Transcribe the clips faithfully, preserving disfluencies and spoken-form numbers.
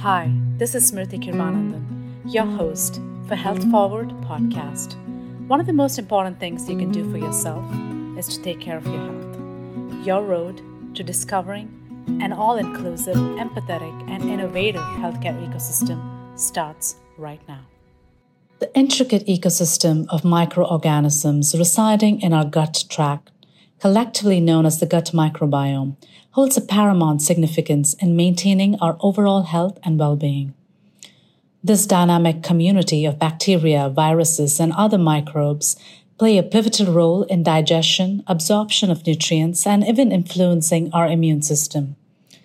Hi, this is Smriti Kirvanandan, your host for Health Forward podcast. One of the most important things you can do for yourself is to take care of your health. Your road to discovering an all-inclusive, empathetic, and innovative healthcare ecosystem starts right now. The intricate ecosystem of microorganisms residing in our gut tract, collectively known as the gut microbiome, holds a paramount significance in maintaining our overall health and well-being. This dynamic community of bacteria, viruses, and other microbes play a pivotal role in digestion, absorption of nutrients, and even influencing our immune system.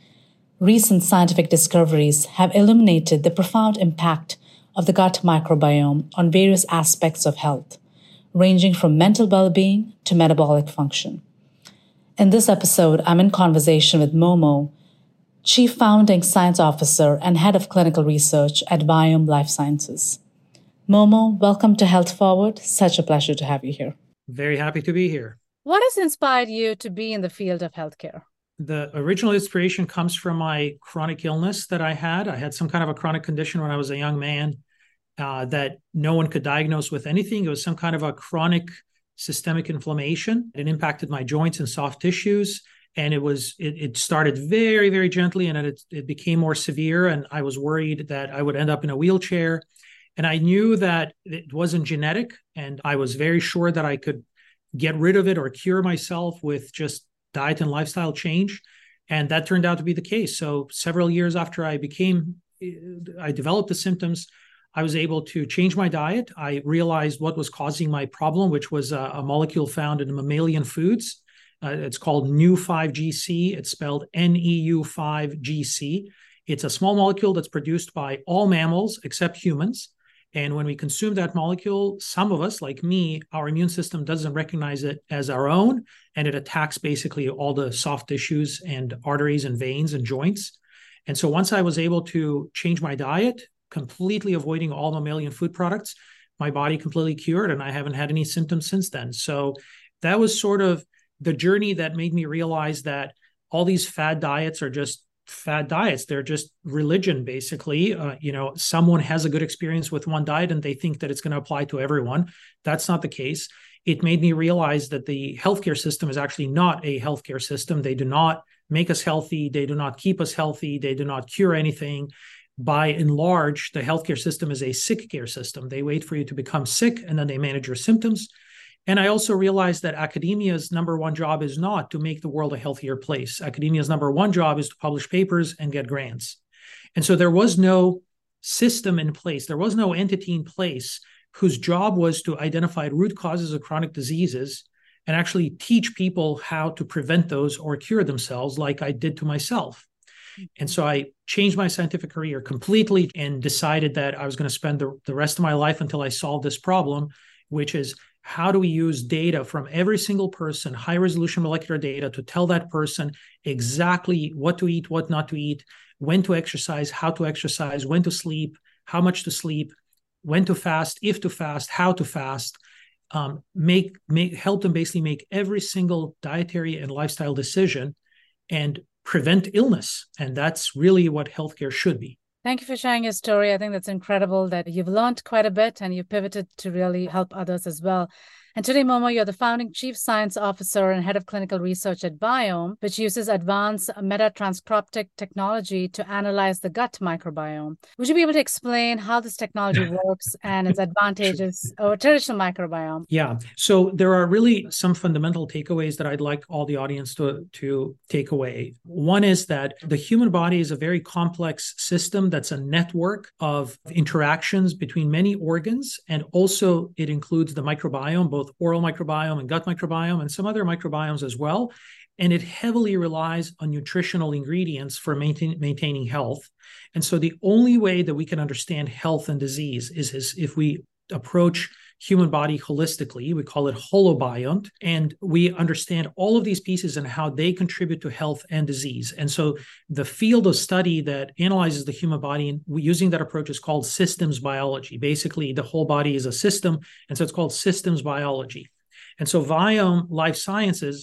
Recent scientific discoveries have illuminated the profound impact of the gut microbiome on various aspects of health, ranging from mental well-being to metabolic function. In this episode, I'm in conversation with Momo, Chief Founding Science Officer and Head of Clinical Research at Viome Life Sciences. Momo, welcome to Health Forward. Such a pleasure to have you here. Very happy to be here. What has inspired you to be in the field of healthcare? The original inspiration comes from my chronic illness that I had. I had some kind of a chronic condition when I was a young man uh, that no one could diagnose with anything. It was some kind of a chronic systemic inflammation. It impacted my joints and soft tissues. And it was it, it started very, very gently, and it, it became more severe. And I was worried that I would end up in a wheelchair. And I knew that it wasn't genetic. And I was very sure that I could get rid of it or cure myself with just diet and lifestyle change. And that turned out to be the case. So several years after I became, I developed the symptoms, I was able to change my diet. I realized what was causing my problem, which was a, a molecule found in mammalian foods. Uh, it's called N E U five G C. It's spelled N E U five G C. It's a small molecule that's produced by all mammals except humans. And when we consume that molecule, some of us, like me, our immune system doesn't recognize it as our own, and it attacks basically all the soft tissues and arteries and veins and joints. And so once I was able to change my diet, completely avoiding all mammalian food products, my body completely cured, and I haven't had any symptoms since then. So that was sort of the journey that made me realize that all these fad diets are just fad diets. They're just religion, basically. Uh, you know, someone has a good experience with one diet and they think that it's going to apply to everyone. That's not the case. It made me realize that the healthcare system is actually not a healthcare system. They do not make us healthy. They do not keep us healthy. They do not cure anything. By and large, the healthcare system is a sick care system. They wait for you to become sick and then they manage your symptoms. And I also realized that academia's number one job is not to make the world a healthier place. Academia's number one job is to publish papers and get grants. And so there was no system in place. There was no entity in place whose job was to identify root causes of chronic diseases and actually teach people how to prevent those or cure themselves, like I did to myself. And so I changed my scientific career completely and decided that I was going to spend the, the rest of my life until I solved this problem, which is how do we use data from every single person, high resolution molecular data, to tell that person exactly what to eat, what not to eat, when to exercise, how to exercise, when to sleep, how much to sleep, when to fast, if to fast, how to fast, um, make, make help them basically make every single dietary and lifestyle decision and prevent illness. And that's really what healthcare should be. Thank you for sharing your story. I think that's incredible that you've learned quite a bit and you've pivoted to really help others as well. And today, Momo, you're the founding Chief Science Officer and Head of Clinical Research at Viome, which uses advanced metatranscriptic technology to analyze the gut microbiome. Would you be able to explain how this technology works and its advantages over traditional microbiome? Yeah. So there are really some fundamental takeaways that I'd like all the audience to, to take away. One is that the human body is a very complex system that's a network of interactions between many organs, and also it includes the microbiome, both oral microbiome and gut microbiome, and some other microbiomes as well. And it heavily relies on nutritional ingredients for maintain, maintaining health. And so the only way that we can understand health and disease is, is if we approach human body holistically. We call it holobiont, and we understand all of these pieces and how they contribute to health and disease. And so the field of study that analyzes the human body using that approach is called systems biology. Basically, the whole body is a system, and so it's called systems biology. And so Viome Life Sciences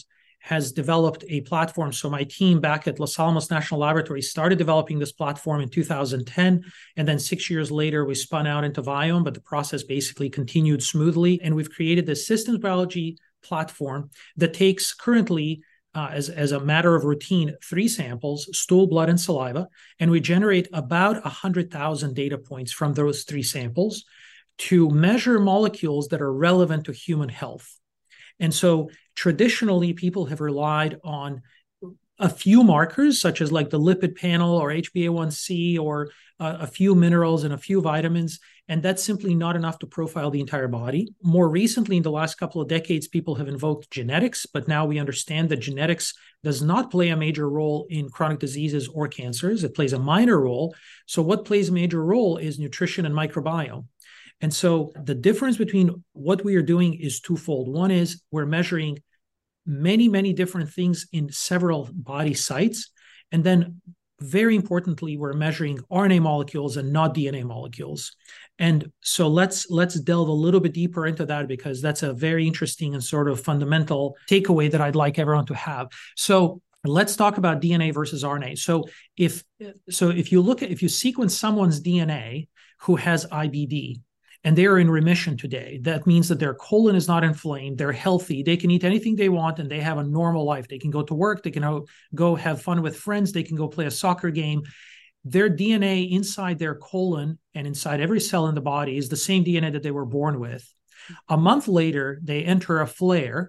has developed a platform. So my team back at Los Alamos National Laboratory started developing this platform in two thousand ten. And then six years later, we spun out into Viome, but the process basically continued smoothly. And we've created this systems biology platform that takes currently, uh, as, as a matter of routine, three samples, stool, blood, and saliva. And we generate about one hundred thousand data points from those three samples to measure molecules that are relevant to human health. And so traditionally, people have relied on a few markers, such as like the lipid panel or H b A one C or uh, a few minerals and a few vitamins. And that's simply not enough to profile the entire body. More recently, in the last couple of decades, people have invoked genetics, but now we understand that genetics does not play a major role in chronic diseases or cancers. It plays a minor role. So what plays a major role is nutrition and microbiome. And so the difference between what we are doing is twofold. One is we're measuring many, many different things in several body sites. And then very importantly, we're measuring R N A molecules and not D N A molecules. And so let's let's delve a little bit deeper into that, because that's a very interesting and sort of fundamental takeaway that I'd like everyone to have. So let's talk about D N A versus R N A. So if so if you look at if you sequence someone's D N A who has I B D, and they are in remission today, that means that their colon is not inflamed, they're healthy, they can eat anything they want, and they have a normal life. They can go to work, they can go have fun with friends, they can go play a soccer game. Their D N A inside their colon and inside every cell in the body is the same D N A that they were born with. A month later, they enter a flare,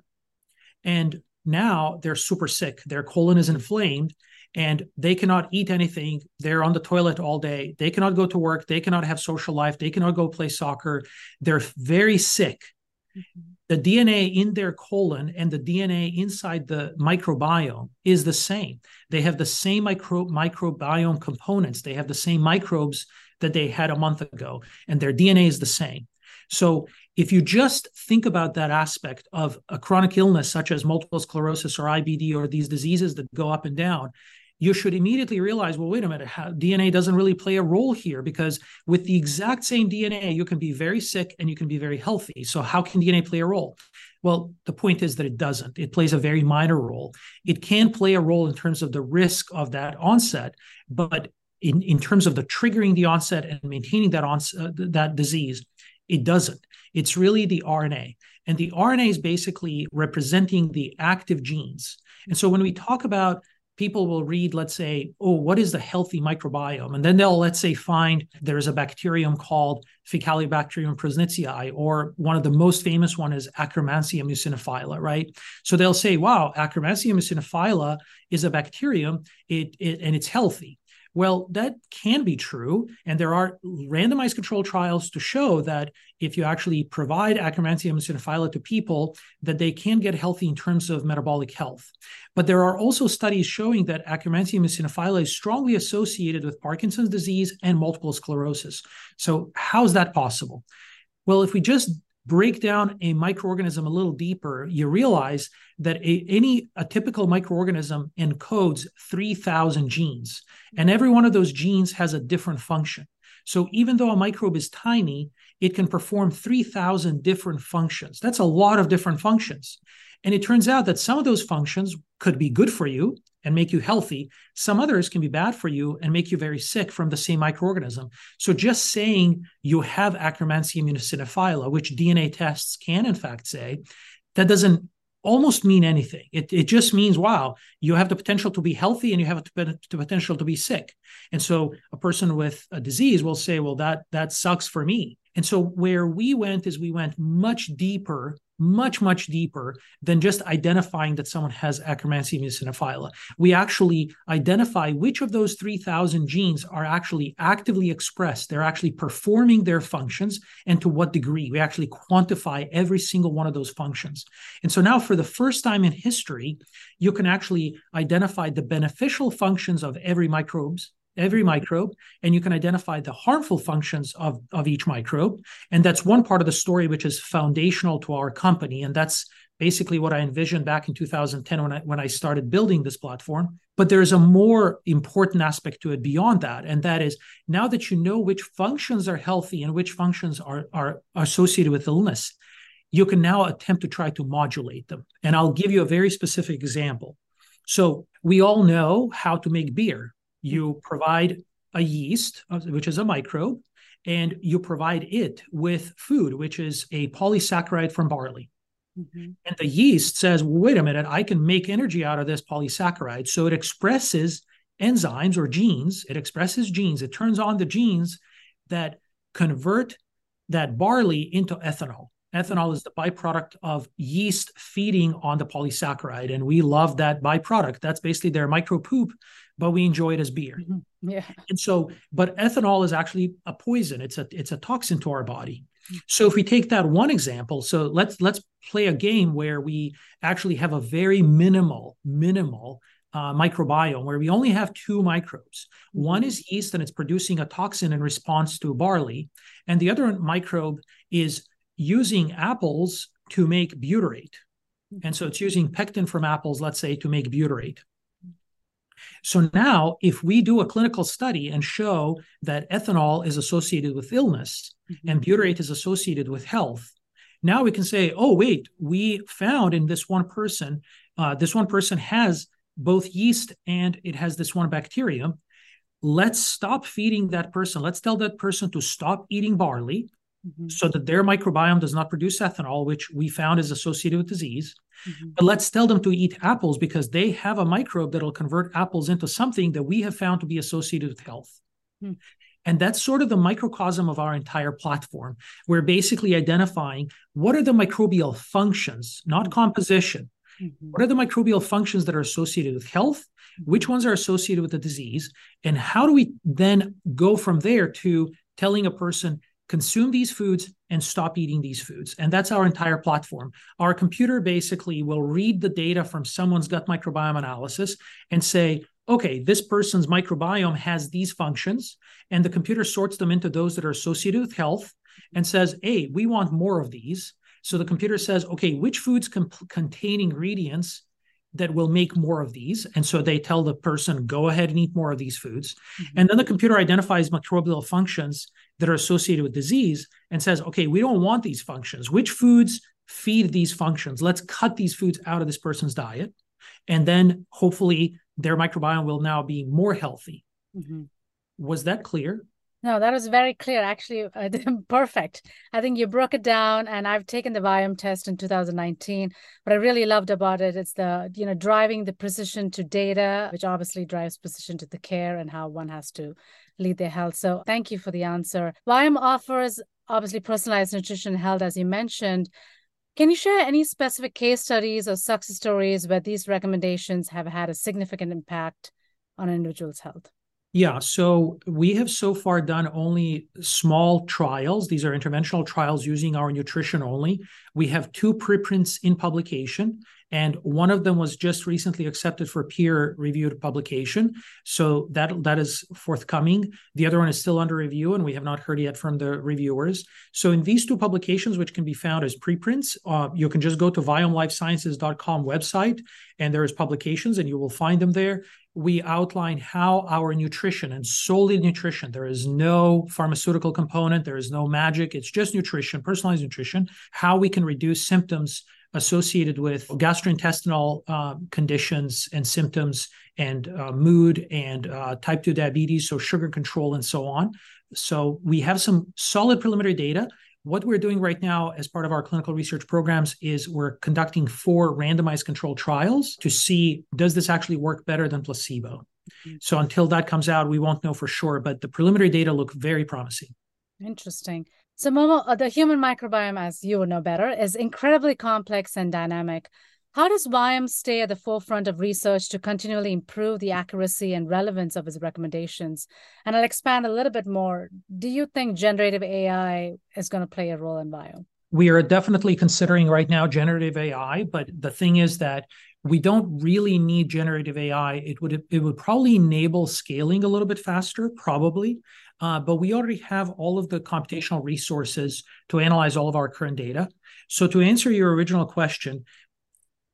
and now they're super sick. Their colon is inflamed, and they cannot eat anything. They're on the toilet all day. They cannot go to work. They cannot have social life. They cannot go play soccer. They're very sick. Mm-hmm. The D N A in their colon and the D N A inside the microbiome is the same. They have the same micro, microbiome components. They have the same microbes that they had a month ago, and their D N A is the same. So if you just think about that aspect of a chronic illness, such as multiple sclerosis or I B D or these diseases that go up and down, you should immediately realize, well, wait a minute, how, D N A doesn't really play a role here, because with the exact same D N A, you can be very sick and you can be very healthy. So how can D N A play a role? Well, the point is that it doesn't. It plays a very minor role. It can play a role in terms of the risk of that onset, but in, in terms of the triggering the onset and maintaining that onset, uh, that disease, it doesn't. It's really the R N A. And the R N A is basically representing the active genes. And so when we talk about, people will read, let's say, oh, what is the healthy microbiome? And then they'll, let's say, find there's a bacterium called Faecalibacterium prausnitzii, or one of the most famous one is Akkermansia muciniphila, right? So they'll say, wow, Akkermansia muciniphila is a bacterium, it, it and it's healthy. Well, that can be true, and there are randomized controlled trials to show that if you actually provide Akkermansia muciniphila to people, that they can get healthy in terms of metabolic health. But there are also studies showing that Akkermansia muciniphila is strongly associated with Parkinson's disease and multiple sclerosis. So how is that possible? Well, if we just break down a microorganism a little deeper, you realize that a, any a typical microorganism encodes three thousand genes, and every one of those genes has a different function. So even though a microbe is tiny, it can perform three thousand different functions. That's a lot of different functions. And it turns out that some of those functions could be good for you and make you healthy. Some others can be bad for you and make you very sick from the same microorganism. So just saying you have Akkermansia muciniphila, which D N A tests can in fact say, that doesn't almost mean anything. It, it just means, wow, you have the potential to be healthy and you have the potential to be sick. And so a person with a disease will say, well, that, that sucks for me. And so where we went is we went much deeper, much, much deeper than just identifying that someone has Akkermansia muciniphila. We actually identify which of those three thousand genes are actually actively expressed. They're actually performing their functions, and to what degree. We actually quantify every single one of those functions. And so now for the first time in history, you can actually identify the beneficial functions of every microbes, every microbe, and you can identify the harmful functions of, of each microbe. And that's one part of the story which is foundational to our company. And that's basically what I envisioned back in two thousand ten when I, when I started building this platform. But there's a more important aspect to it beyond that. And that is, now that you know which functions are healthy and which functions are, are associated with illness, you can now attempt to try to modulate them. And I'll give you a very specific example. So we all know how to make beer. You provide a yeast, which is a microbe, and you provide it with food, which is a polysaccharide from barley. Mm-hmm. And the yeast says, well, wait a minute, I can make energy out of this polysaccharide. So it expresses enzymes or genes. It expresses genes. It turns on the genes that convert that barley into ethanol. Ethanol is the byproduct of yeast feeding on the polysaccharide, and we love that byproduct. That's basically their micro poop, but we enjoy it as beer. Mm-hmm. Yeah. And so, but ethanol is actually a poison. It's a it's a toxin to our body. So if we take that one example, so let's let's play a game where we actually have a very minimal minimal uh, microbiome where we only have two microbes. Mm-hmm. One is yeast, and it's producing a toxin in response to barley, and the other microbe is using apples to make butyrate. And so it's using pectin from apples, let's say, to make butyrate. So now if we do a clinical study and show that ethanol is associated with illness mm-hmm. and butyrate is associated with health, now we can say, oh, wait, we found in this one person, uh, this one person has both yeast and it has this one bacterium. Let's stop feeding that person. Let's tell that person to stop eating barley. Mm-hmm. So that their microbiome does not produce ethanol, which we found is associated with disease. Mm-hmm. But let's tell them to eat apples because they have a microbe that will convert apples into something that we have found to be associated with health. Mm-hmm. And that's sort of the microcosm of our entire platform. We're basically identifying what are the microbial functions, not composition. Mm-hmm. What are the microbial functions that are associated with health? Which ones are associated with the disease? And how do we then go from there to telling a person, consume these foods and stop eating these foods? And that's our entire platform. Our computer basically will read the data from someone's gut microbiome analysis and say, okay, this person's microbiome has these functions, and the computer sorts them into those that are associated with health and says, hey, we want more of these. So the computer says, okay, which foods com- contain ingredients that will make more of these? And so they tell the person, go ahead and eat more of these foods. Mm-hmm. And then the computer identifies microbial functions that are associated with disease and says, okay, we don't want these functions. Which foods feed these functions? Let's cut these foods out of this person's diet. And then hopefully their microbiome will now be more healthy. Mm-hmm. Was that clear? No, that was very clear. Actually, uh, perfect. I think you broke it down, and I've taken the Viome test in two thousand nineteen. What I really loved about it, it's the, you know, driving the precision to data, which obviously drives precision to the care and how one has to lead their health. So thank you for the answer. Viome offers obviously personalized nutrition and health, as you mentioned. Can you share any specific case studies or success stories where these recommendations have had a significant impact on an individual's health? Yeah, so we have so far done only small trials. These are interventional trials using our nutrition only. We have two preprints in publication, and one of them was just recently accepted for peer-reviewed publication. So that, that is forthcoming. The other one is still under review, and we have not heard yet from the reviewers. So in these two publications, which can be found as preprints, uh, you can just go to viome life sciences dot com website, and there is publications, and you will find them there. We outline how our nutrition, and solely nutrition, there is no pharmaceutical component, there is no magic, it's just nutrition, personalized nutrition, how we can reduce symptoms associated with gastrointestinal uh, conditions and symptoms and uh, mood and uh, type two diabetes, so sugar control and so on. So we have some solid preliminary data. What we're doing right now as part of our clinical research programs is we're conducting four randomized controlled trials to see, does this actually work better than placebo? Mm-hmm. So until that comes out, we won't know for sure, but the preliminary data look very promising. Interesting. So Momo, the human microbiome, as you would know better, is incredibly complex and dynamic. How does Viome stay at the forefront of research to continually improve the accuracy and relevance of its recommendations? And I'll expand a little bit more. Do you think generative A I is going to play a role in Viome? We are definitely considering right now generative A I, but the thing is that we don't really need generative A I. It would it would probably enable scaling a little bit faster, probably. Uh, but we already have all of the computational resources to analyze all of our current data. So to answer your original question,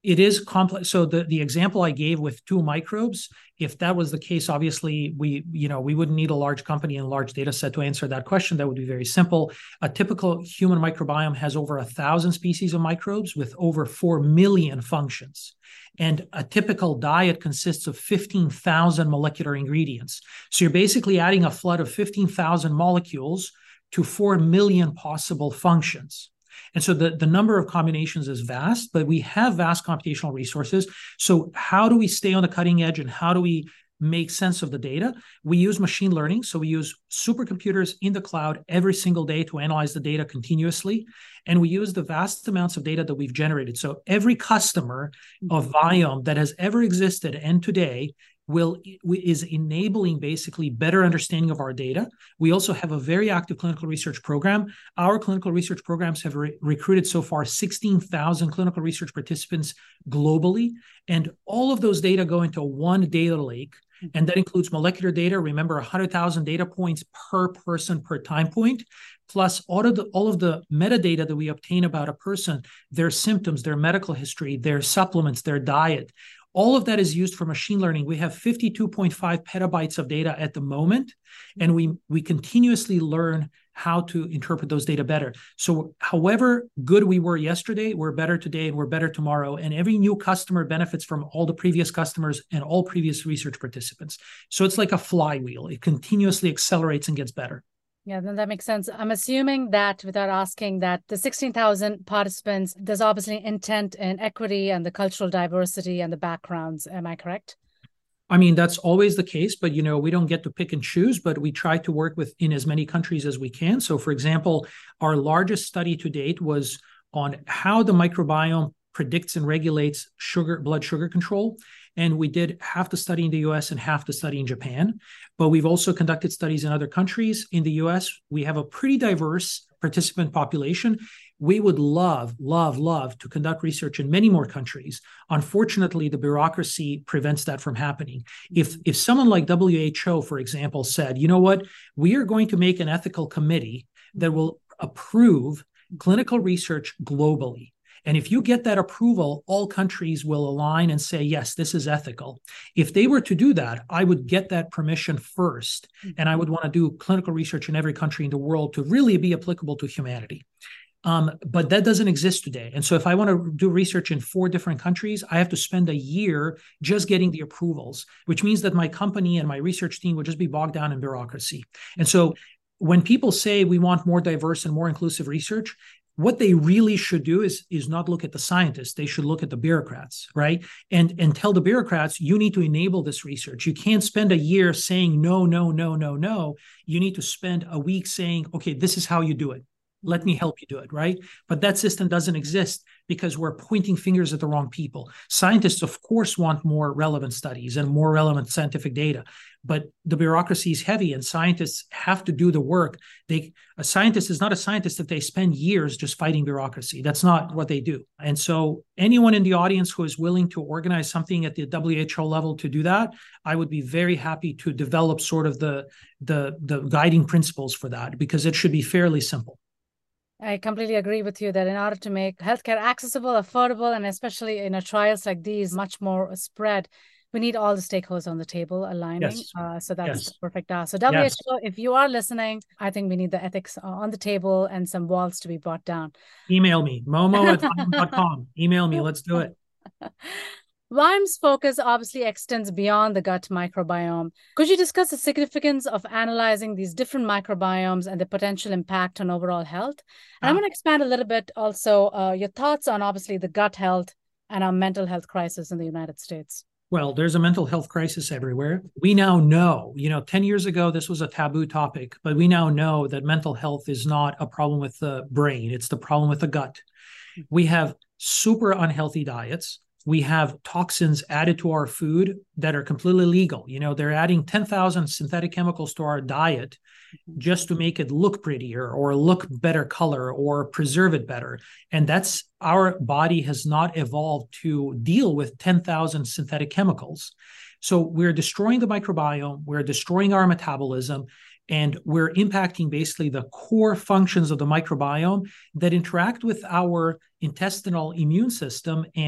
It is complex. So the, the example I gave with two microbes, if that was the case, obviously we, you know, we wouldn't need a large company and a large data set to answer that question. That would be very simple. A typical human microbiome has over a thousand species of microbes with over four million functions. And a typical diet consists of fifteen thousand molecular ingredients. So you're basically adding a flood of fifteen thousand molecules to four million possible functions. And so the, the number of combinations is vast, but we have vast computational resources. So how do we stay on the cutting edge and how do we make sense of the data? We use machine learning. So we use supercomputers in the cloud every single day to analyze the data continuously. And we use the vast amounts of data that we've generated. So every customer of Viome that has ever existed and today will is enabling basically better understanding of our data. We also have a very active clinical research program. Our clinical research programs have re- recruited so far sixteen thousand clinical research participants globally. And all of those data go into one data lake. And that includes molecular data. Remember, one hundred thousand data points per person per time point, plus all of the all of the metadata that we obtain about a person, their symptoms, their medical history, their supplements, their diet. All of that is used for machine learning. We have fifty-two point five petabytes of data at the moment, and we, we continuously learn how to interpret those data better. So however good we were yesterday, we're better today and we're better tomorrow. And every new customer benefits from all the previous customers and all previous research participants. So it's like a flywheel. It continuously accelerates and gets better. Yeah, then that makes sense. I'm assuming that without asking that the sixteen thousand participants, there's obviously intent and equity and the cultural diversity and the backgrounds. Am I correct? I mean, that's always the case, but, you know, we don't get to pick and choose, but we try to work with in as many countries as we can. So, for example, our largest study to date was on how the microbiome predicts and regulates sugar, blood sugar control. And we did half the study in the U S and half the study in Japan. But we've also conducted studies in other countries. In the U S, we have a pretty diverse participant population. We would love, love, love to conduct research in many more countries. Unfortunately, the bureaucracy prevents that from happening. If, if someone like W H O, for example, said, you know what, we are going to make an ethical committee that will approve clinical research globally. And if you get that approval, all countries will align and say, yes, this is ethical. If they were to do that, I would get that permission first. And I would want to do clinical research in every country in the world to really be applicable to humanity. Um, but that doesn't exist today. And so if I want to do research in four different countries, I have to spend a year just getting the approvals, which means that my company and my research team would just be bogged down in bureaucracy. And so when people say we want more diverse and more inclusive research, what they really should do is, is not look at the scientists. They should look at the bureaucrats, right? And, and tell the bureaucrats, you need to enable this research. You can't spend a year saying, no, no, no, no, no. You need to spend a week saying, okay, this is how you do it. Let me help you do it, right? But that system doesn't exist because we're pointing fingers at the wrong people. Scientists, of course, want more relevant studies and more relevant scientific data, but the bureaucracy is heavy and scientists have to do the work. They, a scientist is not a scientist if they spend years just fighting bureaucracy. That's not what they do. And so anyone in the audience who is willing to organize something at the W H O level to do that, I would be very happy to develop sort of the, the, the guiding principles for that because it should be fairly simple. I completely agree with you that in order to make healthcare accessible, affordable, and especially in a trials like these, much more spread, we need all the stakeholders on the table aligning. Yes. Uh, so that's yes. perfect. Uh, so W H O, yes. if you are listening, I think we need the ethics on the table and some walls to be brought down. Email me, momo at viome dot com. Email me. Let's do it. Viome's focus obviously extends beyond the gut microbiome. Could you discuss the significance of analyzing these different microbiomes and the potential impact on overall health? And uh, I'm going to expand a little bit also uh, your thoughts on obviously the gut health and our mental health crisis in the United States. Well, there's a mental health crisis everywhere. We now know, you know, ten years ago, this was a taboo topic, but we now know that mental health is not a problem with the brain. It's the problem with the gut. We have super unhealthy diets. We have toxins added to our food that are completely legal. You know, they're adding ten thousand synthetic chemicals to our diet just to make it look prettier or look better color or preserve it better. And that's, our body has not evolved to deal with ten thousand synthetic chemicals. So we're destroying the microbiome, we're destroying our metabolism, and we're impacting basically the core functions of the microbiome that interact with our intestinal immune system and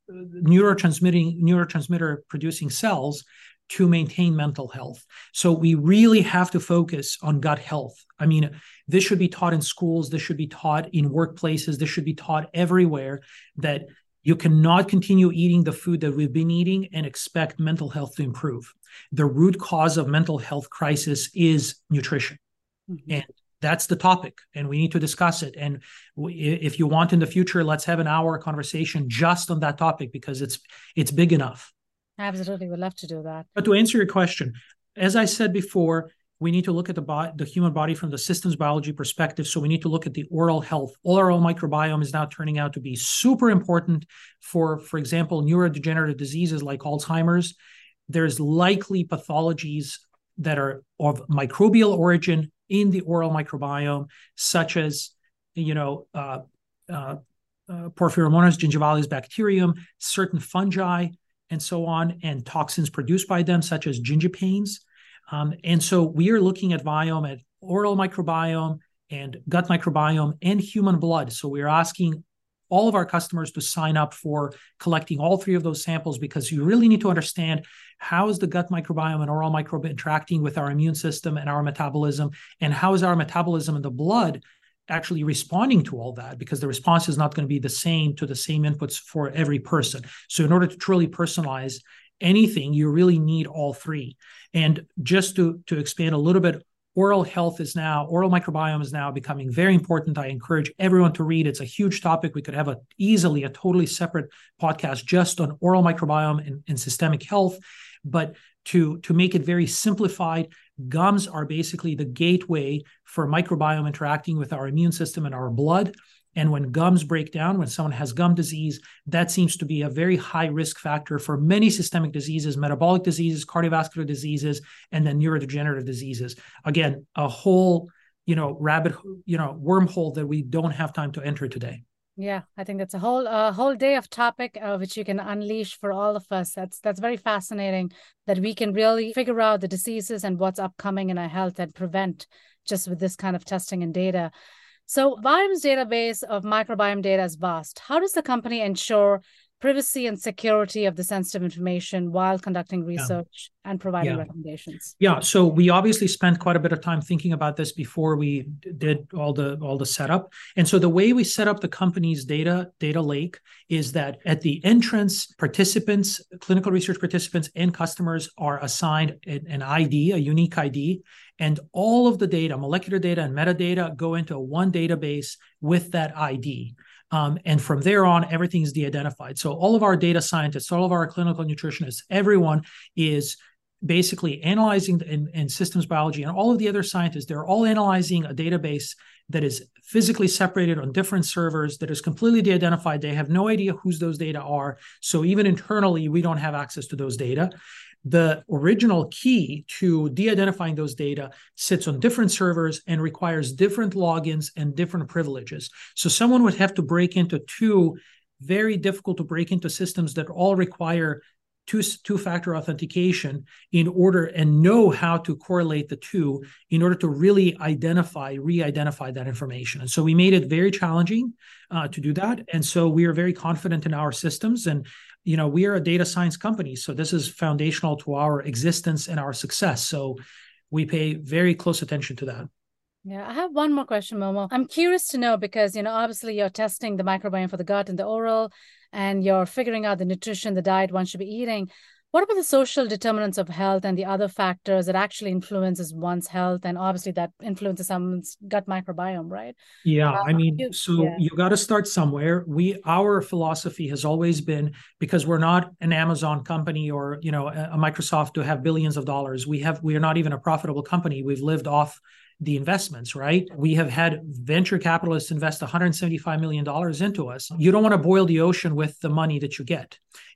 neurotransmitting neurotransmitter producing cells to maintain mental health. So we really have to focus on gut health. I mean, this should be taught in schools, this should be taught in workplaces, this should be taught everywhere, that you cannot continue eating the food that we've been eating and expect mental health to improve. The root cause of mental health crisis is nutrition. Mm-hmm. And that's the topic, and we need to discuss it. And if you want in the future, let's have an hour conversation just on that topic, because it's it's big enough. Absolutely. We'd love to do that. But to answer your question, as I said before, we need to look at the, bo- the human body from the systems biology perspective. So we need to look at the oral health. Oral microbiome is now turning out to be super important for, for example, neurodegenerative diseases like Alzheimer's. There's likely pathologies that are of microbial origin in the oral microbiome, such as, you know, uh, uh, uh, Porphyromonas gingivalis bacterium, certain fungi, and so on, and toxins produced by them, such as gingipains. Um, and so we are looking at biome, at oral microbiome and gut microbiome and human blood. So we're asking all of our customers to sign up for collecting all three of those samples, because you really need to understand how is the gut microbiome and oral microbiome interacting with our immune system and our metabolism, and how is our metabolism in the blood actually responding to all that, because the response is not going to be the same to the same inputs for every person. So in order to truly personalize anything, you really need all three. And just to, to expand a little bit, oral health is now, oral microbiome is now becoming very important. I encourage everyone to read. It's a huge topic. We could have a easily a totally separate podcast just on oral microbiome and, and systemic health. But to, to make it very simplified, gums are basically the gateway for microbiome interacting with our immune system and our blood. And when gums break down, when someone has gum disease, that seems to be a very high risk factor for many systemic diseases, metabolic diseases, cardiovascular diseases, and then neurodegenerative diseases. Again, a whole, you know, rabbit, you know, wormhole that we don't have time to enter today. Yeah, I think that's a whole uh, whole day of topic uh, which you can unleash for all of us. That's that's very fascinating, that we can really figure out the diseases and what's upcoming in our health and prevent just with this kind of testing and data. So Biome's database of microbiome data is vast. How does the company ensure privacy and security of the sensitive information while conducting research yeah. and providing yeah. recommendations? Yeah, so we obviously spent quite a bit of time thinking about this before we did all the all the setup. And so the way we set up the company's data data lake is that at the entrance, participants, clinical research participants, and customers are assigned an I D, a unique I D, and all of the data, molecular data and metadata, go into one database with that I D. Um, and from there on, everything is de-identified. So all of our data scientists, all of our clinical nutritionists, everyone is basically analyzing in, in systems biology, and all of the other scientists, they're all analyzing a database that is physically separated on different servers, that is completely de-identified. They have no idea whose those data are. So even internally, we don't have access to those data. The original key to de-identifying those data sits on different servers and requires different logins and different privileges. So someone would have to break into two very difficult to break into systems that all require two, two-factor authentication in order, and know how to correlate the two in order to really identify, re-identify that information. And so we made it very challenging uh, to do that. And so we are very confident in our systems. And you know, we are a data science company, so this is foundational to our existence and our success. So we pay very close attention to that. Yeah, I have one more question, Momo. I'm curious to know, because, you know, obviously you're testing the microbiome for the gut and the oral, and you're figuring out the nutrition, the diet one should be eating. What about the social determinants of health and the other factors that actually influences one's health, and obviously that influences someone's gut microbiome, right? Yeah, uh, I mean, you, so yeah. you got to start somewhere. We, our philosophy has always been, because we're not an Amazon company or, you know, a Microsoft to have billions of dollars. We have, we are not even a profitable company. We've lived off the investments, right? We have had venture capitalists invest one hundred seventy-five million dollars into us. You don't want to boil the ocean with the money that you get.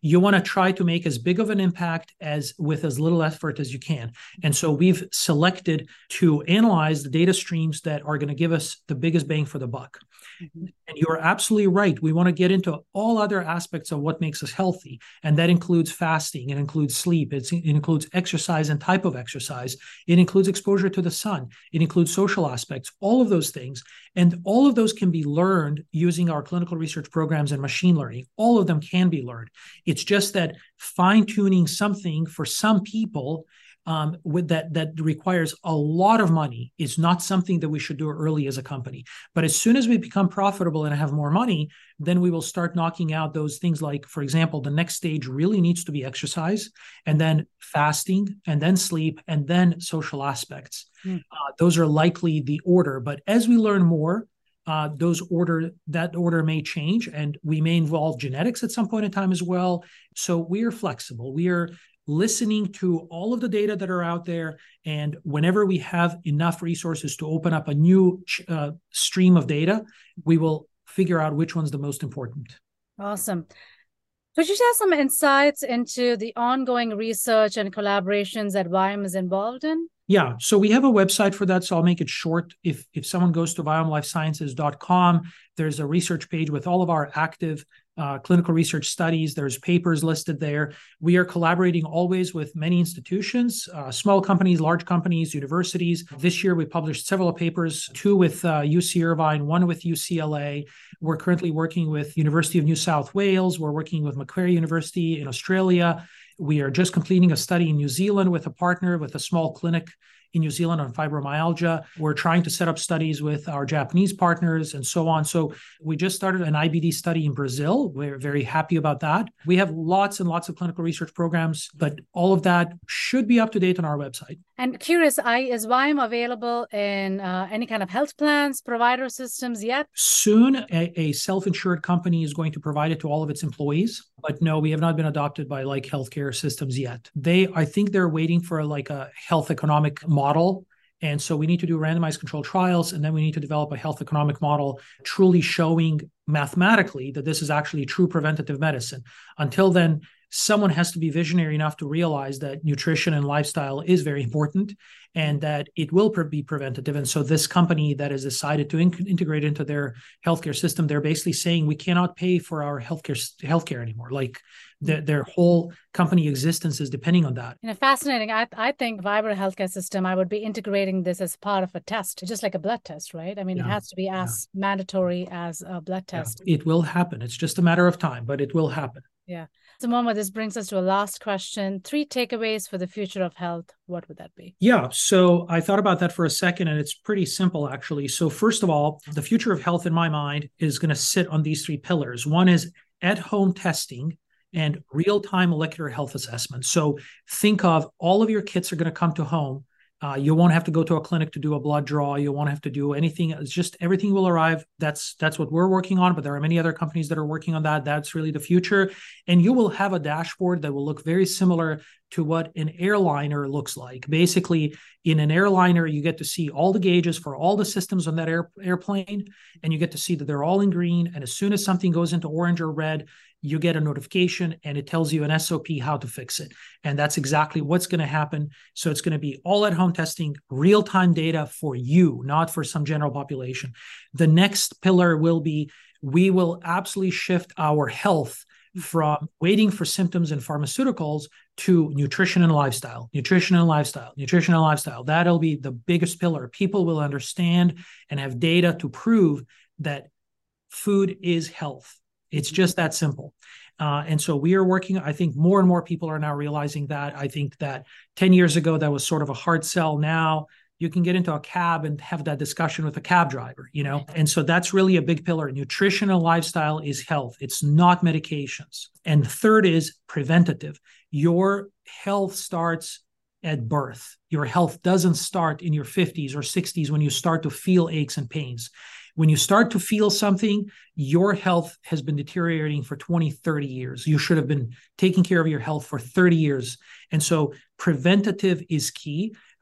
You want to try to make as big of an impact as with as little effort as you can. And so we've selected to analyze the data streams that are going to give us the biggest bang for the buck. Mm-hmm. And you're absolutely right. We want to get into all other aspects of what makes us healthy. And that includes fasting. It includes sleep. It's, it includes exercise and type of exercise. It includes exposure to the sun. It includes social aspects, all of those things. And all of those can be learned using our clinical research programs and machine learning. All of them can be learned. It's just that fine-tuning something for some people Um, with that that requires a lot of money is not something that we should do early as a company. But as soon as we become profitable and have more money, then we will start knocking out those things like, for example, the next stage really needs to be exercise, and then fasting, and then sleep, and then social aspects. Mm. Uh, those are likely the order. But as we learn more, uh, those order that order may change, and we may involve genetics at some point in time as well. So we are flexible. We are listening to all of the data that are out there. And whenever we have enough resources to open up a new uh, stream of data, we will figure out which one's the most important. Awesome. Could you share some insights into the ongoing research and collaborations that Viome is involved in? Yeah, so we have a website for that, so I'll make it short. If if someone goes to viome life sciences dot com, there's a research page with all of our active uh, clinical research studies. There's papers listed there. We are collaborating always with many institutions, uh, small companies, large companies, universities. This year, we published several papers, two with uh, U C Irvine, one with U C L A. We're currently working with University of New South Wales. We're working with Macquarie University in Australia. We are just completing a study in New Zealand with a partner with a small clinic in New Zealand on fibromyalgia. We're trying to set up studies with our Japanese partners and so on. So we just started an I B D study in Brazil. We're very happy about that. We have lots and lots of clinical research programs, but all of that should be up to date on our website. And curious, I, is Viome available in uh, any kind of health plans, provider systems yet? Soon, a, a self-insured company is going to provide it to all of its employees. But no, we have not been adopted by like healthcare systems yet. They, I think they're waiting for like a health economic model. And so we need to do randomized controlled trials, and then we need to develop a health economic model truly showing mathematically that this is actually true preventative medicine. Until then, someone has to be visionary enough to realize that nutrition and lifestyle is very important and that it will be preventative. And so this company that has decided to in- integrate into their healthcare system, they're basically saying we cannot pay for our healthcare healthcare anymore. Like the, their whole company existence is depending on that. You know, fascinating. I I think Vibra healthcare system, I would be integrating this as part of a test, just like a blood test, right? I mean, yeah. It has to be as yeah. mandatory as a blood test. Yeah. It will happen. It's just a matter of time, but it will happen. Yeah. So, Mohammed, this brings us to a last question. Three takeaways for the future of health. What would that be? Yeah. So I thought about that for a second, and it's pretty simple, actually. So first of all, the future of health in my mind is going to sit on these three pillars. One is at-home testing and real-time molecular health assessment. So think of all of your kits are going to come to home. Uh, you won't have to go to a clinic to do a blood draw. You won't have to do anything. It's just everything will arrive. That's that's what we're working on, but there are many other companies that are working on that. That's really the future. And you will have a dashboard that will look very similar to what an airliner looks like. Basically, in an airliner, you get to see all the gauges for all the systems on that air, airplane, and you get to see that they're all in green. And as soon as something goes into orange or red, you get a notification and it tells you an S O P how to fix it. And that's exactly what's going to happen. So it's going to be all at home testing, real-time data for you, not for some general population. The next pillar will be, we will absolutely shift our health from waiting for symptoms and pharmaceuticals to nutrition and lifestyle, nutrition and lifestyle, nutrition and lifestyle. That'll be the biggest pillar. People will understand and have data to prove that food is health. It's just that simple. Uh, and so we are working, I think more and more people are now realizing that. I think that ten years ago, that was sort of a hard sell. Now you can get into a cab and have that discussion with a cab driver, you know? And so that's really a big pillar. Nutrition and lifestyle is health. It's not medications. And third is preventative. Your health starts at birth. Your health doesn't start in your fifties or sixties when you start to feel aches and pains. When you start to feel something, your health has been deteriorating for twenty, thirty years. You should have been taking care of your health for thirty years. And so preventative is key.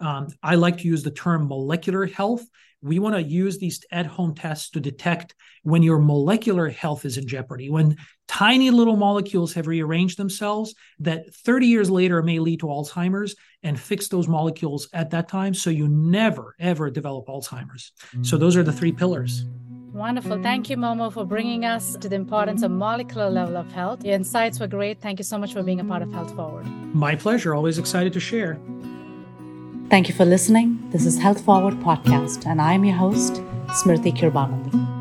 Um, I like to use the term molecular health. We want to use these at-home tests to detect when your molecular health is in jeopardy, when tiny little molecules have rearranged themselves that thirty years later may lead to Alzheimer's, and fix those molecules at that time so you never, ever develop Alzheimer's. So those are the three pillars. Wonderful. Thank you, Momo, for bringing us to the importance of molecular level of health. Your insights were great. Thank you so much for being a part of Health Forward. My pleasure. Always excited to share. Thank you for listening. This is Health Forward Podcast, and I'm your host, Smriti Kirbanandan.